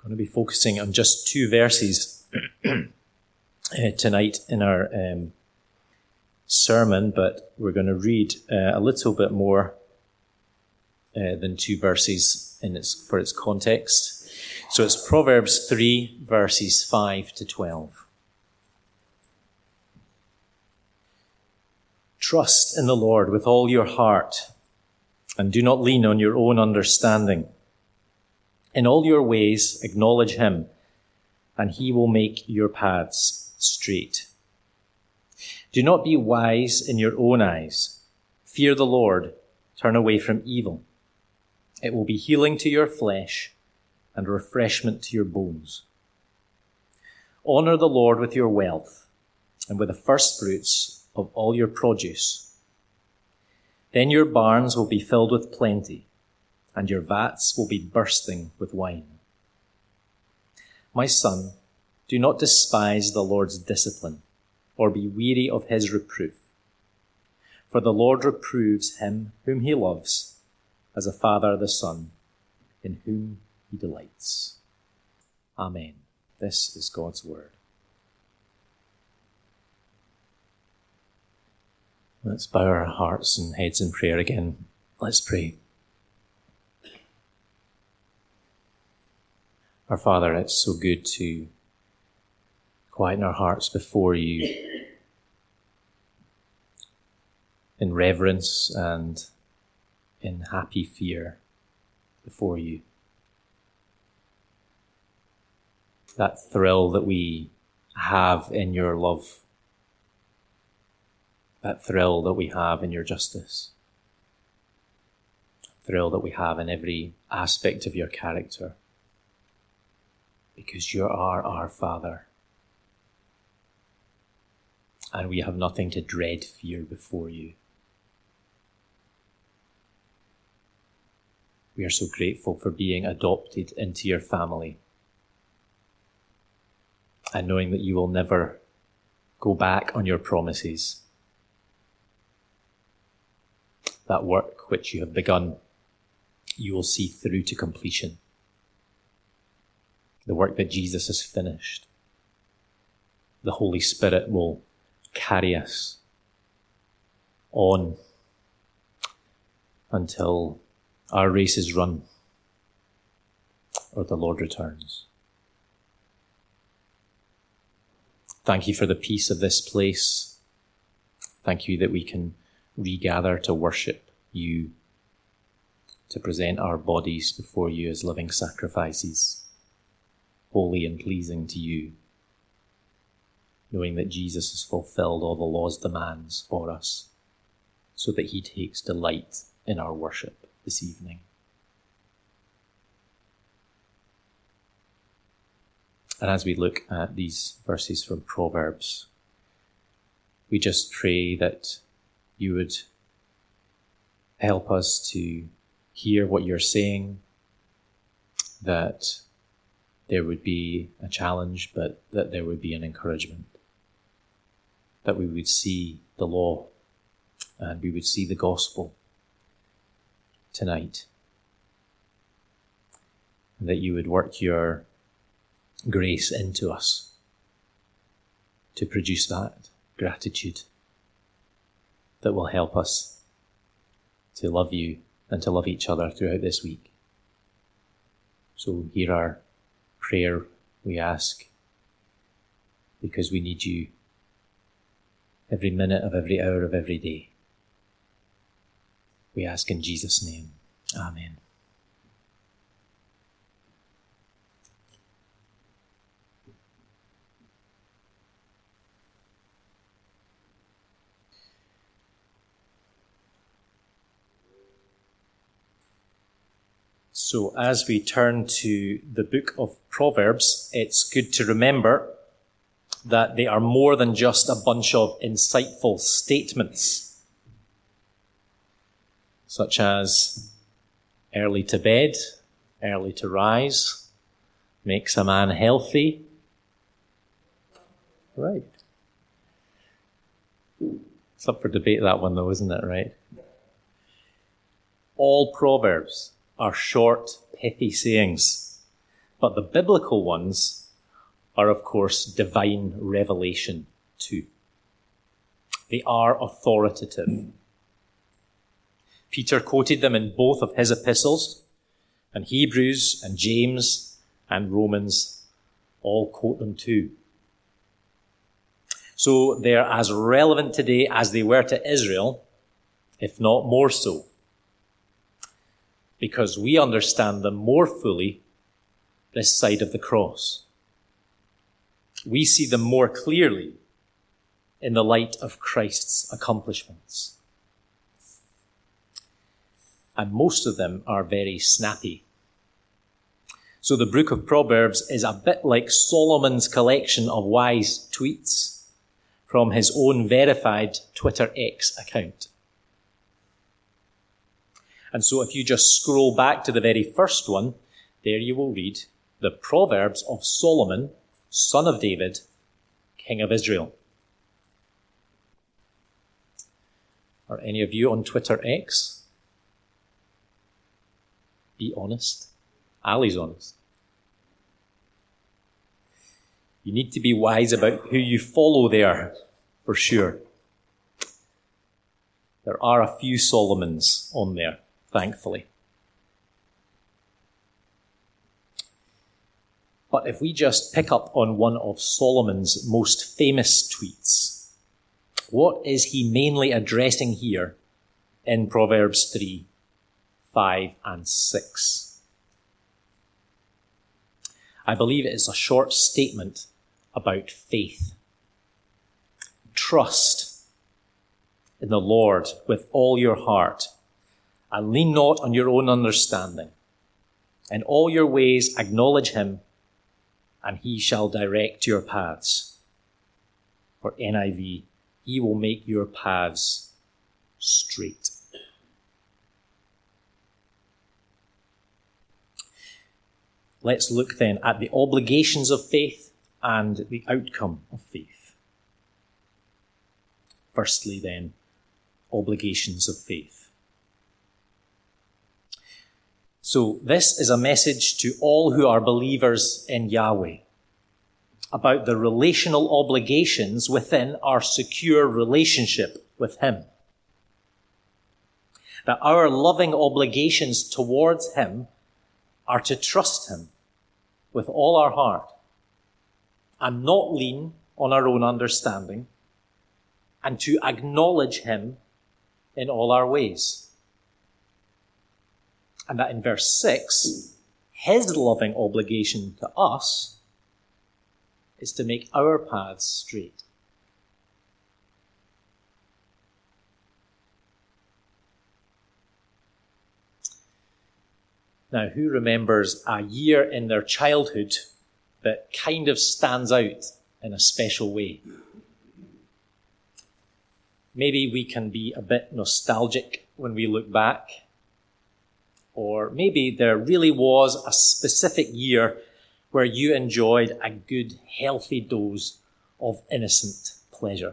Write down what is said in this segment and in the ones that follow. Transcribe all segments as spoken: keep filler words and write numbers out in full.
going to be focusing on just two verses tonight in our um, sermon, but we're going to read uh, a little bit more uh, than two verses in its for its context. So it's Proverbs three, verses five to twelve. Trust in the Lord with all your heart, and do not lean on your own understanding. In all your ways acknowledge him, and he will make your paths straight. Do not be wise in your own eyes. Fear the Lord, turn away from evil. It will be healing to your flesh and refreshment to your bones. Honor the Lord with your wealth and with the firstfruits of all your produce. Then your barns will be filled with plenty, and your vats will be bursting with wine. My son, do not despise the Lord's discipline, or be weary of his reproof. For the Lord reproves him whom he loves, as a father the son, in whom he delights. Amen. This is God's word. Let's bow our hearts and heads in prayer again. Let's pray. Our Father, it's so good to quieten our hearts before you in reverence and in happy fear before you. That thrill that we have in your love, that thrill that we have in your justice, thrill that we have in every aspect of your character, because you are our Father, and we have nothing to dread, fear before you. We are so grateful for being adopted into your family, and knowing that you will never go back on your promises. That work which you have begun, you will see through to completion. The work that Jesus has finished. The Holy Spirit will carry us on until our race is run or the Lord returns. Thank you for the peace of this place. Thank you that we can regather to worship you, to present our bodies before you as living sacrifices, holy and pleasing to you, knowing that Jesus has fulfilled all the law's demands for us, so that he takes delight in our worship this evening. And as we look at these verses from Proverbs, we just pray that you would help us to hear what you're saying, that there would be a challenge, but that there would be an encouragement, that we would see the law and we would see the gospel tonight, and that you would work your grace into us to produce that gratitude that will help us to love you and to love each other throughout this week. So hear our prayer, we ask, because we need you every minute of every hour of every day. We ask in Jesus' name. Amen. So as we turn to the book of Proverbs, it's good to remember that they are more than just a bunch of insightful statements, such as early to bed, early to rise, makes a man healthy. Right. It's up for debate, that one though, isn't it, right? All Proverbs are short, pithy sayings But the biblical ones are, of course, divine revelation too. They are authoritative. Peter quoted them in both of his epistles, and Hebrews and James and Romans all quote them too. So they're as relevant today as they were to Israel, if not more so, because we understand them more fully this side of the cross. We see them more clearly in the light of Christ's accomplishments. And most of them are very snappy. So the book of Proverbs is a bit like Solomon's collection of wise tweets from his own verified Twitter X account. And so if you just scroll back to the very first one, there you will read the Proverbs of Solomon, son of David, king of Israel. Are any of you on Twitter X? Be honest. Ali's honest. You need to be wise about who you follow there, for sure. There are a few Solomons on there, thankfully. But if we just pick up on one of Solomon's most famous tweets, what is he mainly addressing here in Proverbs three, five, and six? I believe it is a short statement about faith. Trust in the Lord with all your heart, and lean not on your own understanding. In all your ways acknowledge him, and he shall direct your paths. Or N I V, he will make your paths straight. Let's look then at the obligations of faith and the outcome of faith. Firstly then, obligations of faith. So this is a message to all who are believers in Yahweh about the relational obligations within our secure relationship with him. That our loving obligations towards him are to trust him with all our heart and not lean on our own understanding, and to acknowledge him in all our ways. And that in verse six, his loving obligation to us is to make our paths straight. Now, who remembers a year in their childhood that kind of stands out in a special way? Maybe we can be a bit nostalgic when we look back. Or maybe there really was a specific year where you enjoyed a good, healthy dose of innocent pleasure.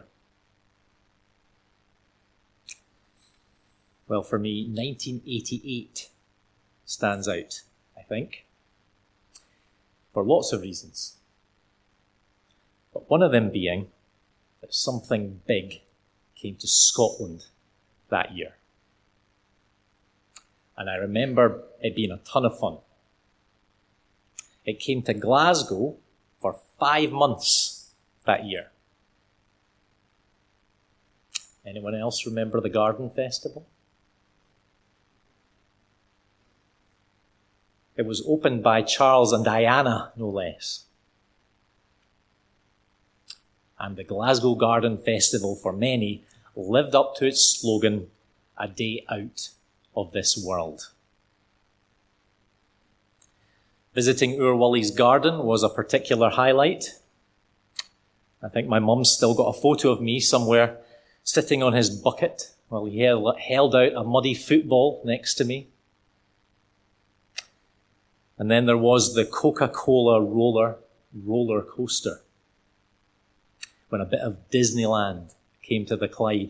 Well, for me, nineteen eighty-eight stands out, I think, for lots of reasons. But one of them being that something big came to Scotland that year. And I remember it being a ton of fun. It came to Glasgow for five months that year. Anyone else remember the Garden Festival? It was opened by Charles and Diana, no less. And the Glasgow Garden Festival, for many, lived up to its slogan, "A day out of this world." Visiting Urwully's garden was a particular highlight. I think my mum's still got a photo of me somewhere sitting on his bucket while he held out a muddy football next to me. And then there was the Coca-Cola roller roller coaster when a bit of Disneyland came to the Clyde.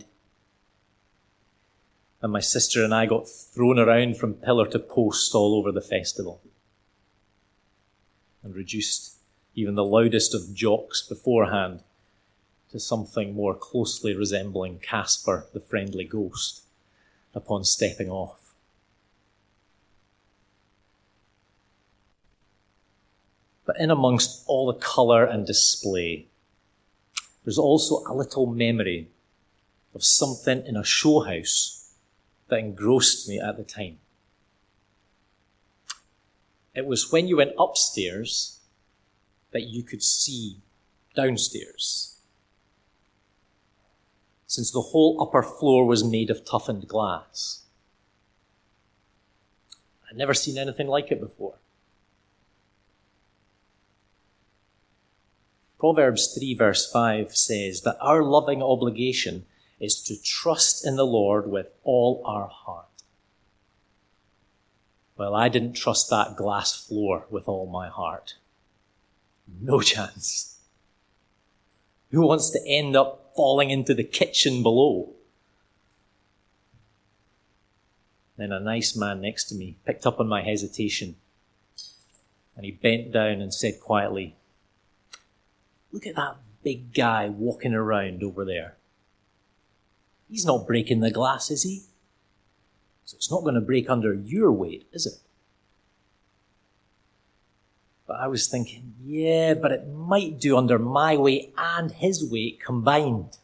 And my sister and I got thrown around from pillar to post all over the festival. and reduced even the loudest of jocks beforehand to something more closely resembling Casper the Friendly Ghost upon stepping off. But in amongst all the colour and display, there's also a little memory of something in a show house that engrossed me at the time. It was when you went upstairs that you could see downstairs, since the whole upper floor was made of toughened glass. I'd never seen anything like it before. Proverbs three verse five says that our loving obligation is to trust in the Lord with all our heart. Well, I didn't trust that glass floor with all my heart. No chance. Who wants to end up falling into the kitchen below? Then a nice man next to me picked up on my hesitation, and he bent down and said quietly, "Look at that big guy walking around over there. He's not breaking the glass, is he? So it's not going to break under your weight, is it?" But I was thinking, yeah, but it might do under my weight and his weight combined.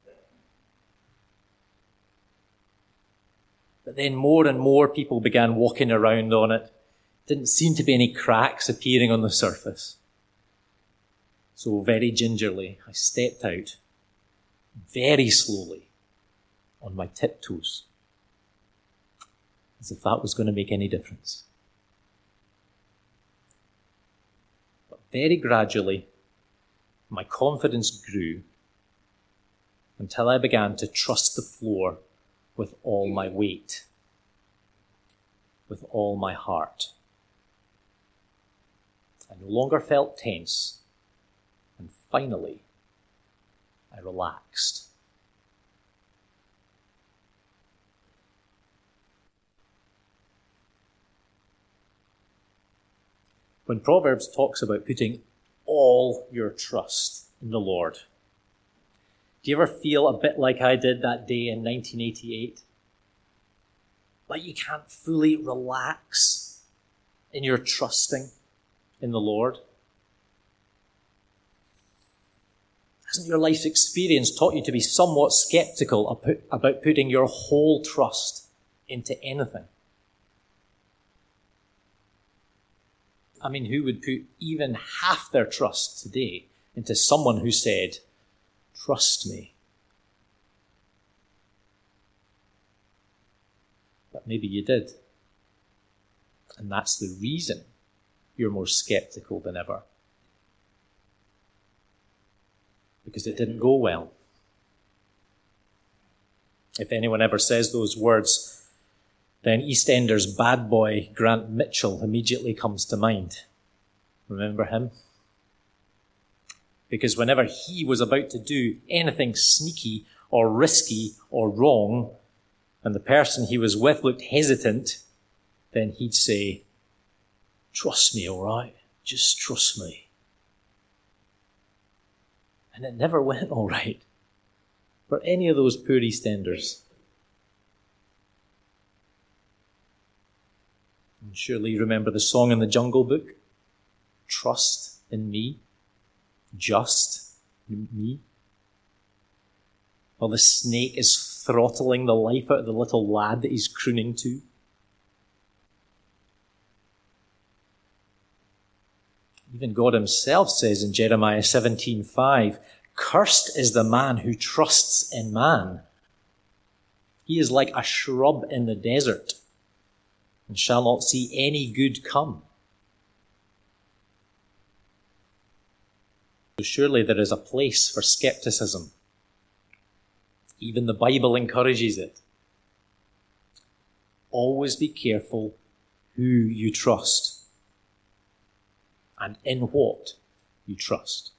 But then more and more people began walking around on it. Didn't seem to be any cracks appearing on the surface. So very gingerly, I stepped out, very slowly, on my tiptoes, as if that was going to make any difference. But very gradually, my confidence grew until I began to trust the floor with all my weight, with all my heart. I no longer felt tense, and finally, I relaxed. When Proverbs talks about putting all your trust in the Lord, do you ever feel a bit like I did that day in nineteen eighty-eight? Like you can't fully relax in your trusting in the Lord? Hasn't your life experience taught you to be somewhat skeptical about putting your whole trust into anything? I mean, who would put even half their trust today into someone who said, "Trust me"? But maybe you did. And that's the reason you're more skeptical than ever. Because it didn't go well. If anyone ever says those words, then EastEnders bad boy Grant Mitchell immediately comes to mind. Remember him? Because whenever he was about to do anything sneaky or risky or wrong, and the person he was with looked hesitant, then he'd say, "Trust me, all right? Just trust me." And it never went all right for any of those poor EastEnders. And surely you remember the song in the Jungle Book, "Trust in me, just me." While the snake is throttling the life out of the little lad that he's crooning to. Even God himself says in Jeremiah seventeen five, "Cursed is the man who trusts in man. He is like a shrub in the desert, and shall not see any good come." So surely there is a place for skepticism. Even the Bible encourages it. Always be careful who you trust and in what you trust.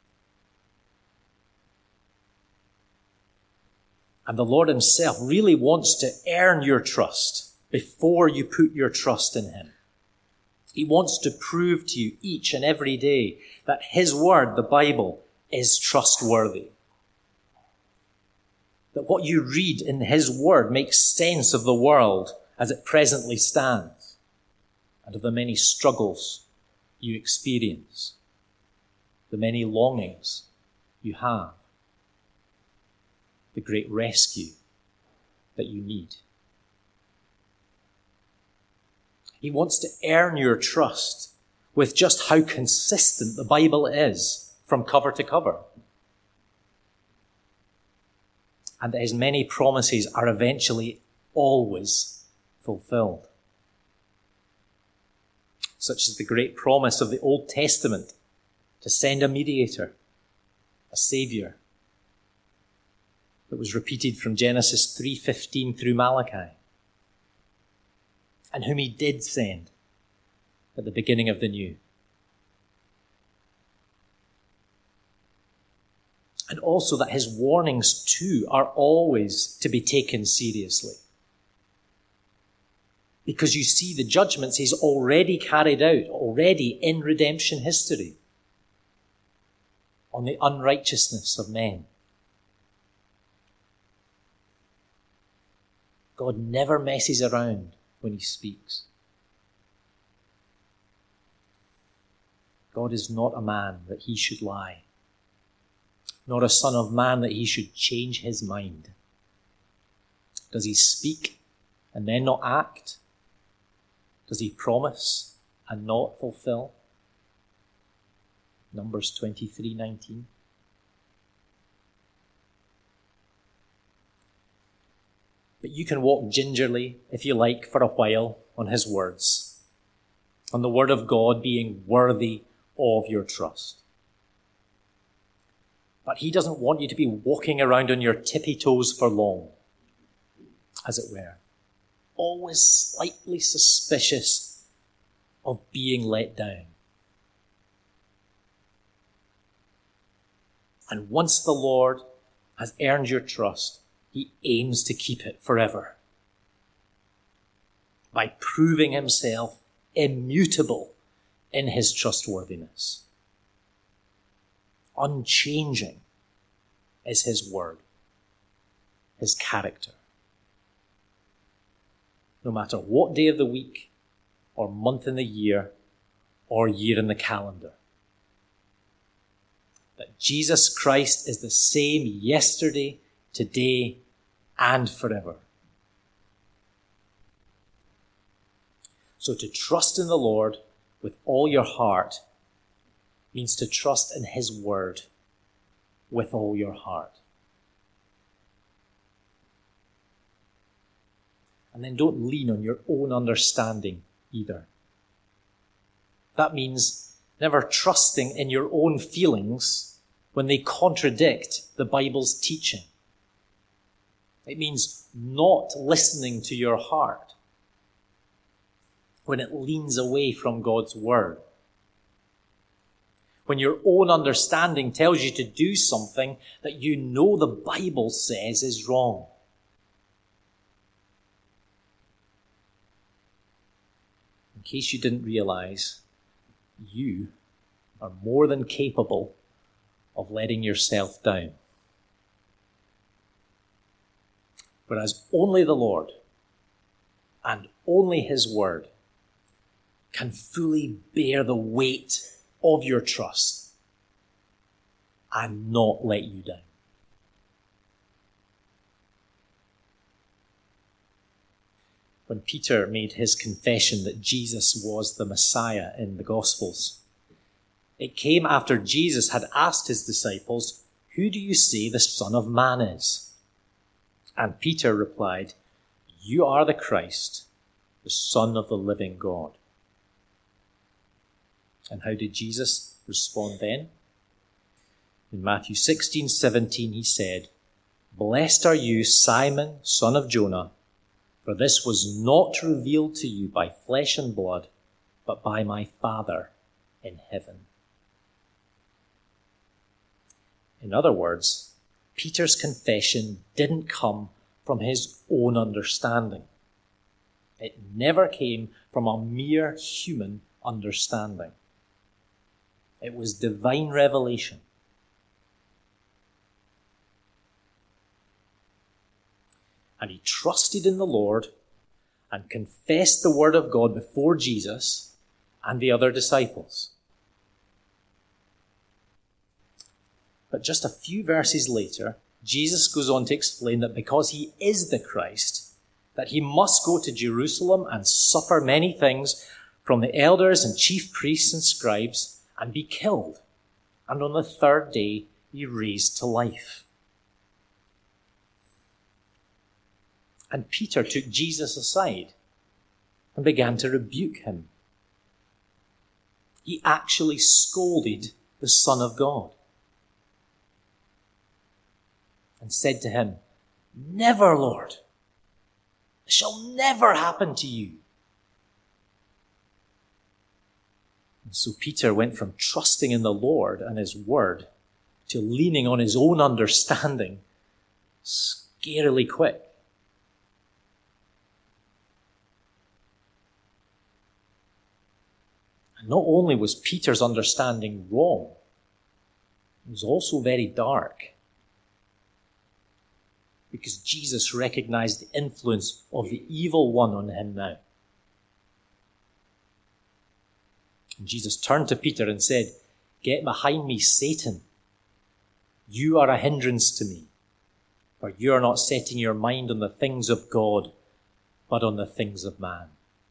And the Lord himself really wants to earn your trust before you put your trust in him. He wants to prove to you each and every day that his word, the Bible, is trustworthy. That what you read in his word makes sense of the world as it presently stands and of the many struggles you experience, the many longings you have, the great rescue that you need. He wants to earn your trust with just how consistent the Bible is from cover to cover. And that his many promises are eventually always fulfilled. Such as the great promise of the Old Testament to send a mediator, a saviour, that was repeated from Genesis three fifteen through Malachi, and whom he did send at the beginning of the new. And also that his warnings too are always to be taken seriously. Because you see the judgments he's already carried out, already in redemption history, on the unrighteousness of men. God never messes around when he speaks. God is not a man that he should lie, nor a son of man that he should change his mind. Does he speak and then not act? Does he promise and not fulfill? Numbers twenty-three nineteen. But you can walk gingerly, if you like, for a while on his words, on the word of God being worthy of your trust. But he doesn't want you to be walking around on your tippy toes for long, as it were, always slightly suspicious of being let down. And once the Lord has earned your trust, he aims to keep it forever by proving himself immutable in his trustworthiness. Unchanging is his word, his character. No matter what day of the week, or month in the year, or year in the calendar. That Jesus Christ is the same yesterday, today, and forever. So to trust in the Lord with all your heart means to trust in his word with all your heart. And then don't lean on your own understanding either. That means never trusting in your own feelings when they contradict the Bible's teaching. It means not listening to your heart when it leans away from God's word. When your own understanding tells you to do something that you know the Bible says is wrong. In case you didn't realize, you are more than capable of letting yourself down. Whereas only the Lord and only his word can fully bear the weight of your trust and not let you down. When Peter made his confession that Jesus was the Messiah in the Gospels, it came after Jesus had asked his disciples, "Who do you say the Son of Man is?" And Peter replied, "You are the Christ, the Son of the living God." And how did Jesus respond then? In Matthew sixteen seventeen, he said, "Blessed are you, Simon, son of Jonah, for this was not revealed to you by flesh and blood, but by my Father in heaven." In other words, Peter's confession didn't come from his own understanding. It never came from a mere human understanding. It was divine revelation. And he trusted in the Lord and confessed the word of God before Jesus and the other disciples. But just a few verses later, Jesus goes on to explain that because he is the Christ, that he must go to Jerusalem and suffer many things from the elders and chief priests and scribes and be killed, and on the third day be raised to life. And Peter took Jesus aside and began to rebuke him. He actually scolded the Son of God and said to him, "Never, Lord. It shall never happen to you." And so Peter went from trusting in the Lord and his word to leaning on his own understanding scarily quick. And not only was Peter's understanding wrong, it was also very dark, because Jesus recognized the influence of the evil one on him now. And Jesus turned to Peter and said, "Get behind me, Satan. You are a hindrance to me, for you are not setting your mind on the things of God, but on the things of man."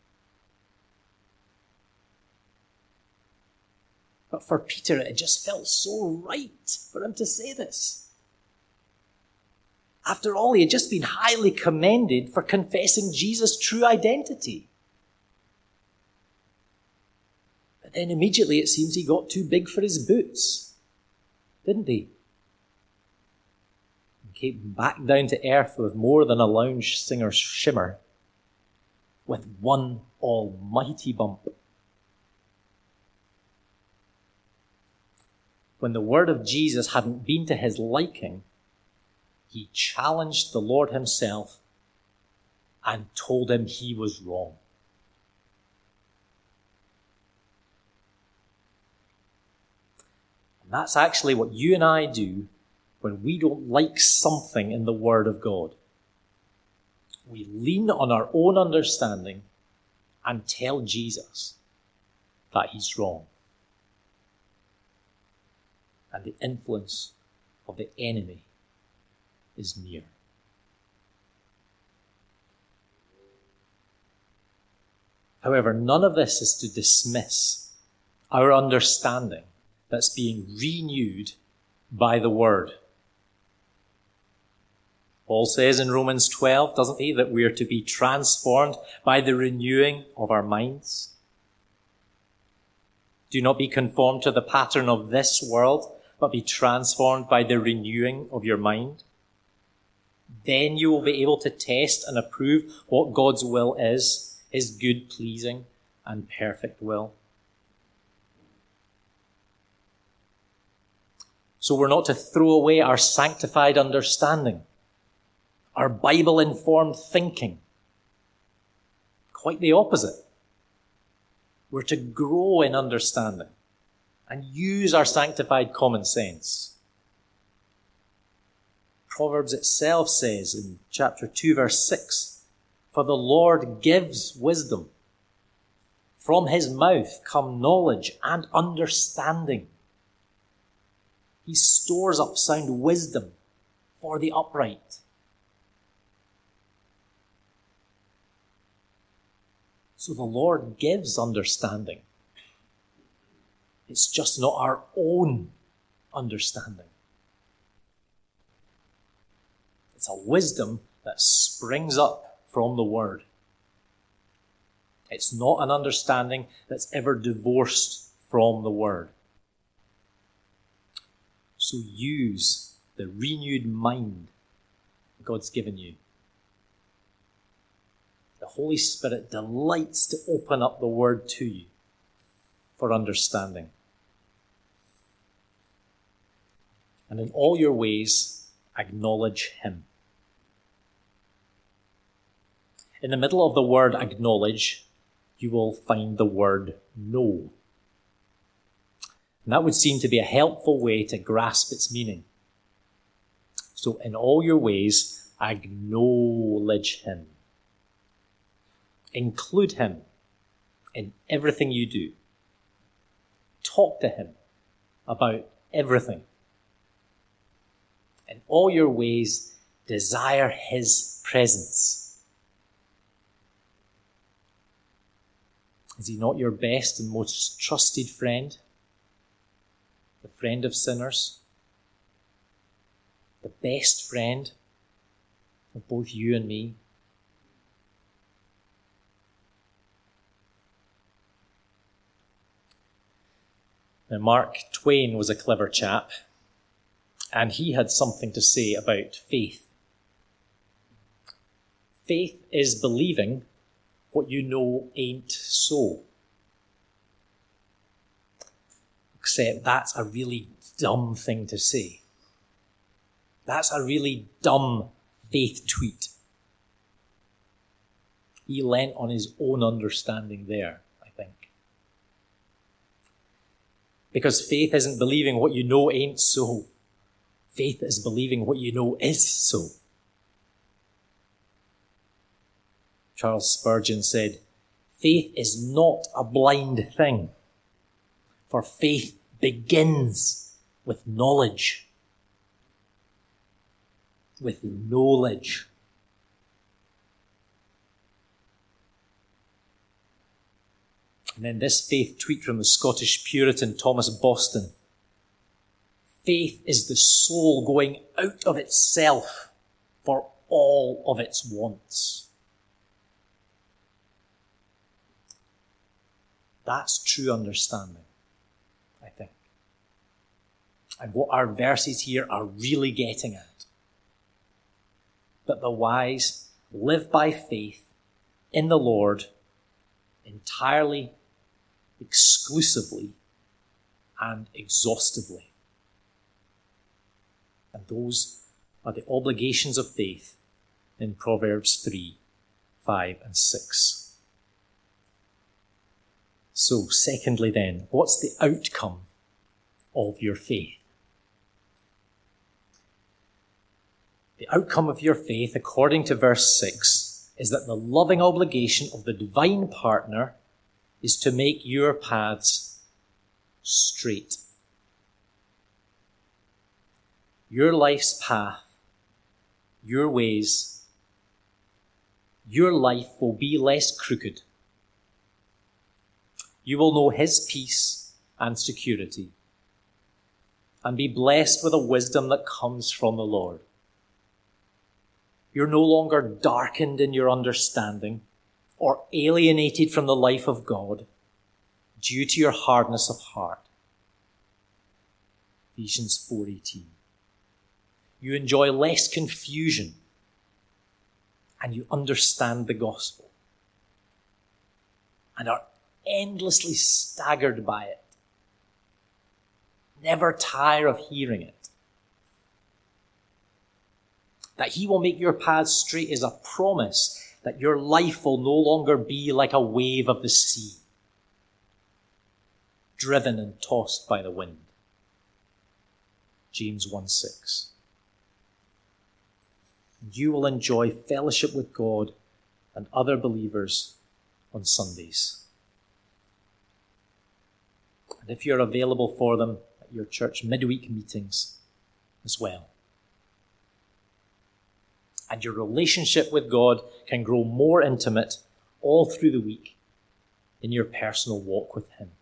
But for Peter, it just felt so right for him to say this. After all, he had just been highly commended for confessing Jesus' true identity. But then immediately it seems he got too big for his boots, didn't he? And came back down to earth with more than a lounge singer's shimmer, with one almighty bump. When the word of Jesus hadn't been to his liking, he challenged the Lord himself and told him he was wrong. And that's actually what you and I do when we don't like something in the Word of God. We lean on our own understanding and tell Jesus that he's wrong. And the influence of the enemy is near. However, none of this is to dismiss our understanding that's being renewed by the Word. Paul says in Romans twelve, doesn't he, that we are to be transformed by the renewing of our minds. Do not be conformed to the pattern of this world, but be transformed by the renewing of your mind. Then you will be able to test and approve what God's will is, his good, pleasing, and perfect will. So we're not to throw away our sanctified understanding, our Bible-informed thinking. Quite the opposite. We're to grow in understanding and use our sanctified common sense. Proverbs itself says in chapter two, verse six, "For the Lord gives wisdom. From his mouth come knowledge and understanding. He stores up sound wisdom for the upright." So the Lord gives understanding. It's just not our own understanding. It's a wisdom that springs up from the Word. It's not an understanding that's ever divorced from the Word. So use the renewed mind God's given you. The Holy Spirit delights to open up the Word to you for understanding. And in all your ways, acknowledge him. In the middle of the word acknowledge, you will find the word know. And that would seem to be a helpful way to grasp its meaning. So in all your ways, acknowledge him. Include him in everything you do. Talk to him about everything. In all your ways, desire his presence. Is he not your best and most trusted friend? The friend of sinners? The best friend of both you and me? Now, Mark Twain was a clever chap, and he had something to say about faith. Faith is believing what you know ain't so. Except that's a really dumb thing to say. That's a really dumb faith tweet. He lent on his own understanding there, I think. Because faith isn't believing what you know ain't so. Faith is believing what you know is so. Charles Spurgeon said, faith is not a blind thing, for faith begins with knowledge. With knowledge. And then this faith tweet from the Scottish Puritan Thomas Boston. Faith is the soul going out of itself for all of its wants. That's true understanding, I think. And what our verses here are really getting at. That the wise live by faith in the Lord entirely, exclusively, and exhaustively. And those are the obligations of faith in Proverbs three, five, and six. So, secondly then, what's the outcome of your faith? The outcome of your faith, according to verse six, is that the loving obligation of the divine partner is to make your paths straight. Your life's path, your ways, your life will be less crooked. You will know his peace and security and be blessed with a wisdom that comes from the Lord. You're no longer darkened in your understanding or alienated from the life of God due to your hardness of heart. Ephesians four eighteen. You enjoy less confusion and you understand the gospel and are endlessly staggered by it. Never tire of hearing it. That he will make your paths straight is a promise that your life will no longer be like a wave of the sea, driven and tossed by the wind. James one six. You will enjoy fellowship with God and other believers on Sundays. And if you're available for them at your church midweek meetings as well. And your relationship with God can grow more intimate all through the week in your personal walk with him.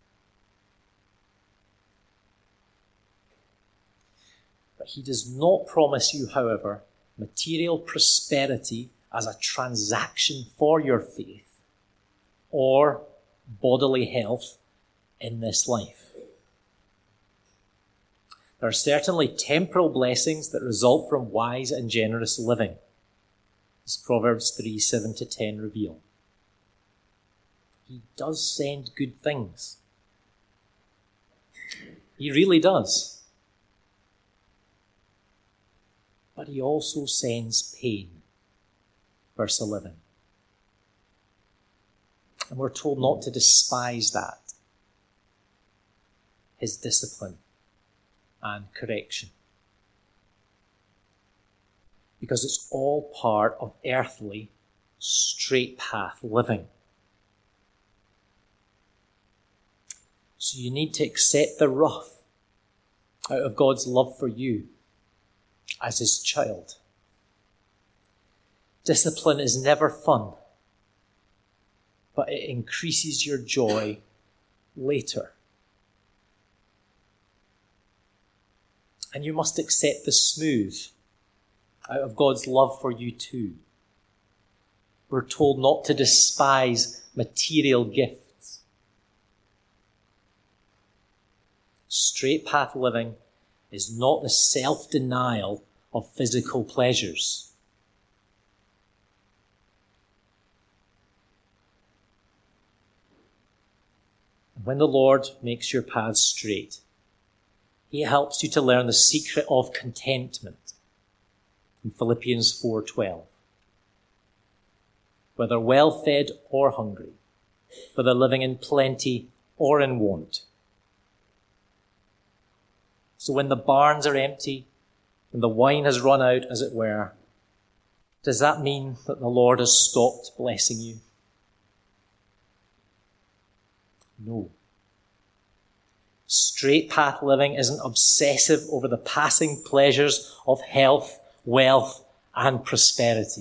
But he does not promise you, however, material prosperity as a transaction for your faith or bodily health in this life. There are certainly temporal blessings that result from wise and generous living, as Proverbs three, seven to ten reveal. He does send good things. He really does. But he also sends pain. Verse eleven. And we're told not to despise that, his discipline and correction. Because it's all part of earthly, straight path living. So you need to accept the rough out of God's love for you as his child. Discipline is never fun, but it increases your joy later. And you must accept the smooth out of God's love for you too. We're told not to despise material gifts. Straight path living is not the self-denial of physical pleasures. And when the Lord makes your paths straight, he helps you to learn the secret of contentment in Philippians four twelve. Whether well-fed or hungry, whether living in plenty or in want. So when the barns are empty and the wine has run out, as it were, does that mean that the Lord has stopped blessing you? No. Straight path living isn't obsessive over the passing pleasures of health, wealth, and prosperity.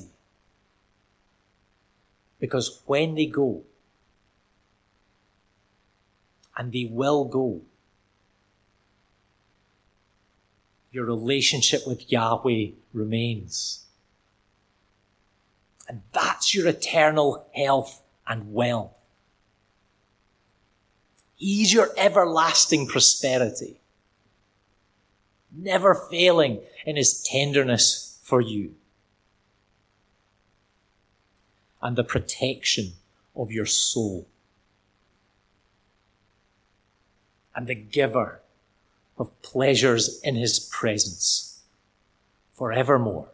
Because when they go, and they will go, your relationship with Yahweh remains. And that's your eternal health and wealth. He's your everlasting prosperity, never failing in his tenderness for you, and the protection of your soul, and the giver of pleasures in his presence forevermore.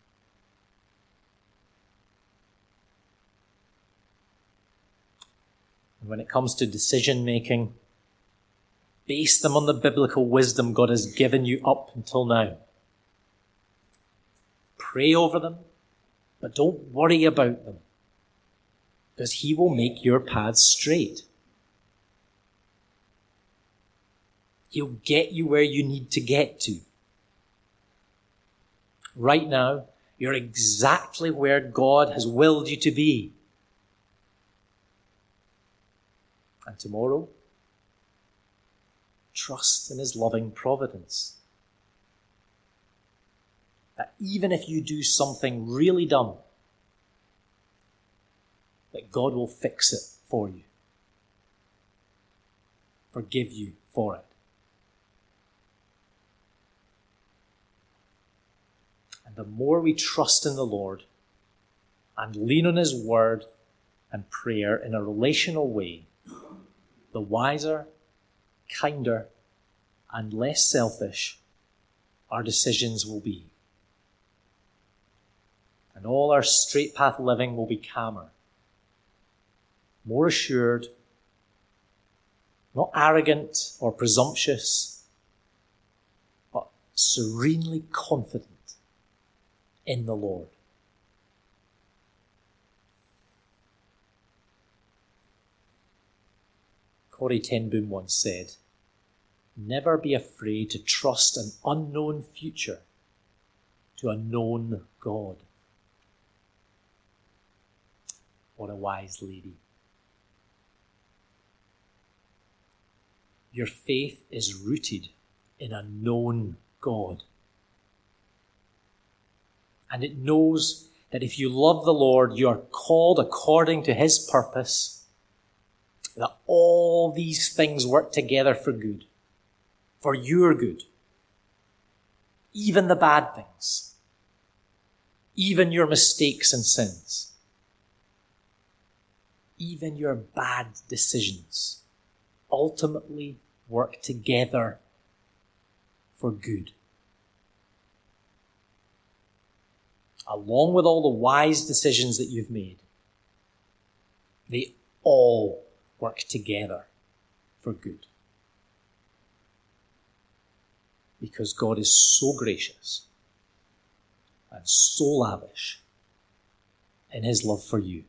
And when it comes to decision making, base them on the biblical wisdom God has given you up until now. Pray over them, but don't worry about them, because he will make your paths straight. He'll get you where you need to get to. Right now, you're exactly where God has willed you to be. And tomorrow, trust in his loving providence. That even if you do something really dumb, that God will fix it for you. Forgive you for it. And the more we trust in the Lord and lean on his word and prayer in a relational way, the wiser, kinder, and less selfish our decisions will be. And all our straight path living will be calmer, more assured, not arrogant or presumptuous, but serenely confident in the Lord. Corrie ten Boom once said, "Never be afraid to trust an unknown future to a known God." What a wise lady. Your faith is rooted in a known God. And it knows that if you love the Lord, you are called according to his purpose, that all these things work together for good, for your good. Even the bad things, even your mistakes and sins, even your bad decisions ultimately work together for good. Along with all the wise decisions that you've made, they all work together for good. Because God is so gracious and so lavish in his love for you.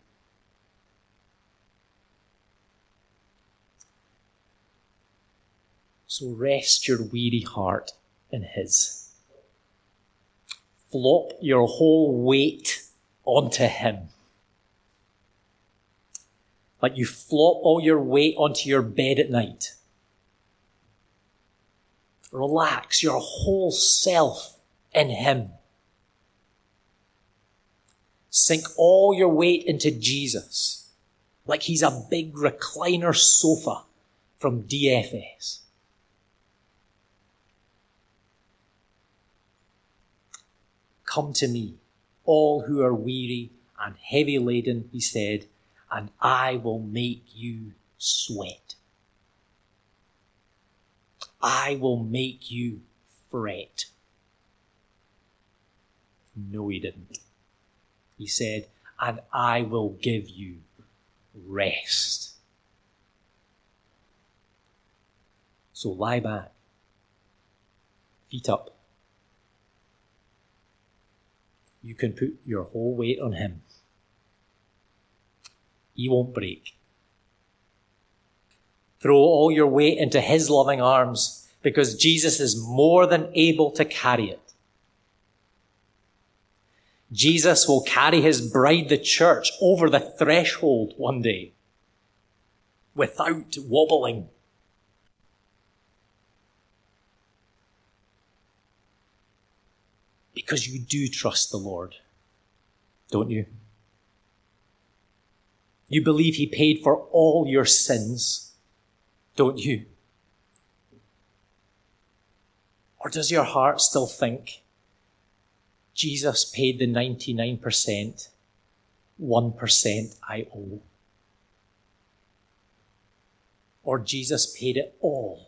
So rest your weary heart in his. Flop your whole weight onto him. Like you flop all your weight onto your bed at night. Relax your whole self in him. Sink all your weight into Jesus, like he's a big recliner sofa from D F S. Come to me, all who are weary and heavy laden, he said, and I will make you sweat. I will make you fret. No, he didn't. He said, and I will give you rest. So lie back, feet up. You can put your whole weight on him. He won't break. Throw all your weight into his loving arms because Jesus is more than able to carry it. Jesus will carry his bride, the church, over the threshold one day without wobbling. Because you do trust the Lord, don't you? You believe he paid for all your sins, don't you? Or does your heart still think, Jesus paid the ninety-nine percent, one percent I owe? Or Jesus paid it all,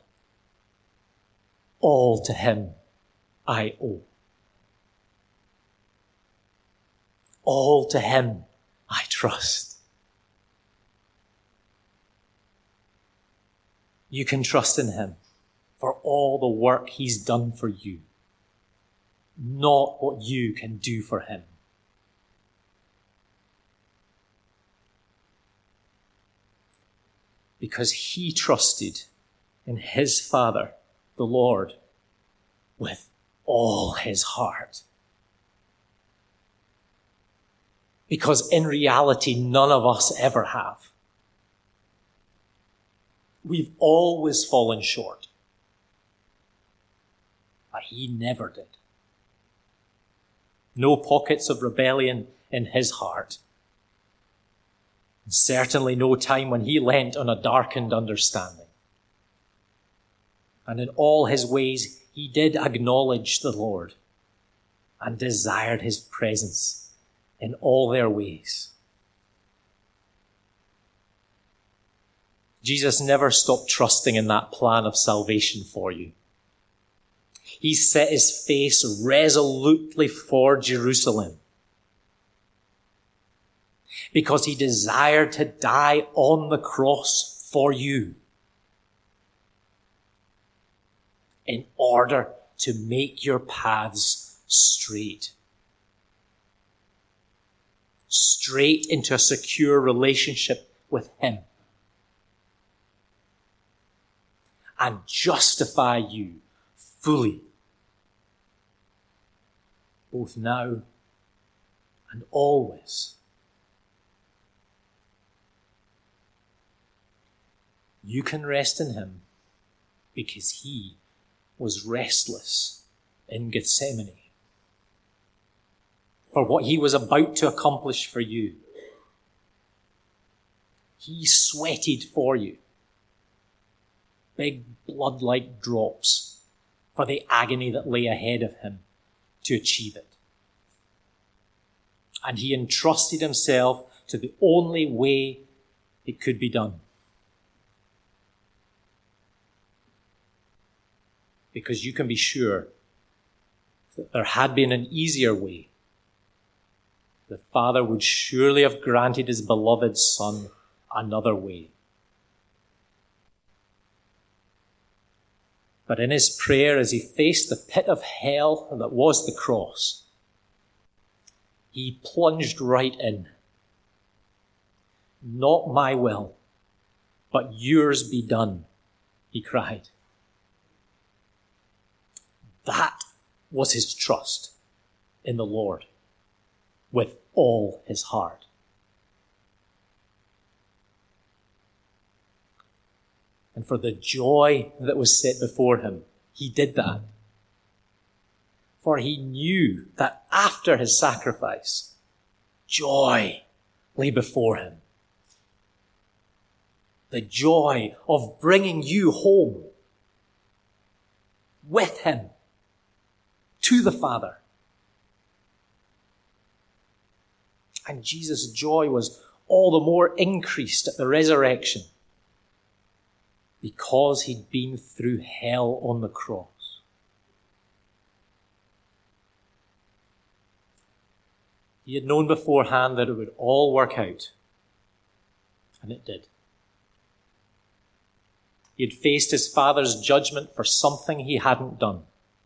all to him I owe. All to him I trust. You can trust in him for all the work he's done for you, not what you can do for him. Because he trusted in his Father, the Lord, with all his heart. Because in reality, none of us ever have. We've always fallen short. But he never did. No pockets of rebellion in his heart. And certainly no time when he leant on a darkened understanding. And in all his ways, he did acknowledge the Lord and desired his presence in all their ways. Jesus never stopped trusting in that plan of salvation for you. He set his face resolutely for Jerusalem because he desired to die on the cross for you in order to make your paths straight. Straight into a secure relationship with him. And justify you fully. Both now and always. You can rest in him because he was restless in Gethsemane for what he was about to accomplish for you. He sweated for you. Big blood-like drops for the agony that lay ahead of him to achieve it. And he entrusted himself to the only way it could be done. Because you can be sure that there had been an easier way, the Father would surely have granted his beloved Son another way. But in his prayer, as he faced the pit of hell that was the cross, he plunged right in. Not my will, but yours be done, he cried. That was his trust in the Lord with all his heart. And for the joy that was set before him, he did that. For he knew that after his sacrifice, joy lay before him. The joy of bringing you home with him to the Father. And Jesus' joy was all the more increased at the resurrection because he'd been through hell on the cross. He had known beforehand that it would all work out, and it did. He had faced his Father's judgment for something he hadn't done.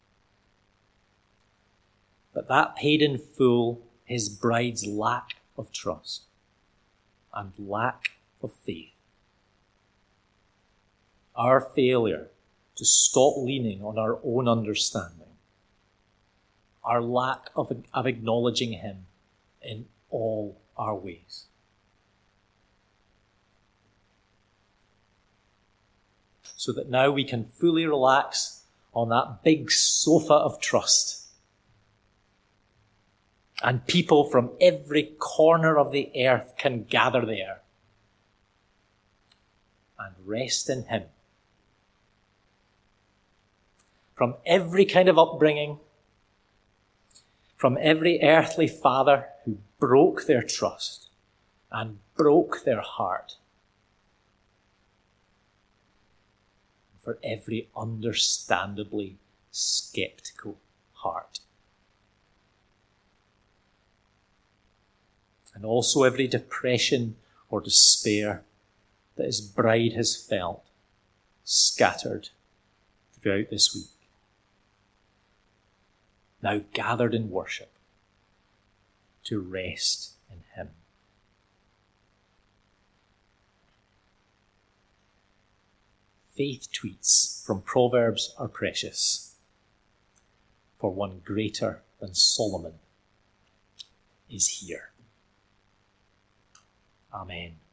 But that paid in full his bride's lack of trust and lack of faith. Our failure to stop leaning on our own understanding. Our lack of, of acknowledging him in all our ways. So that now we can fully relax on that big sofa of trust. And people from every corner of the earth can gather there and rest in him. From every kind of upbringing, from every earthly father who broke their trust and broke their heart, for every understandably skeptical heart. And also every depression or despair that his bride has felt scattered throughout this week. Now gathered in worship to rest in him. Faith tweets from Proverbs are precious, for one greater than Solomon is here. Amen.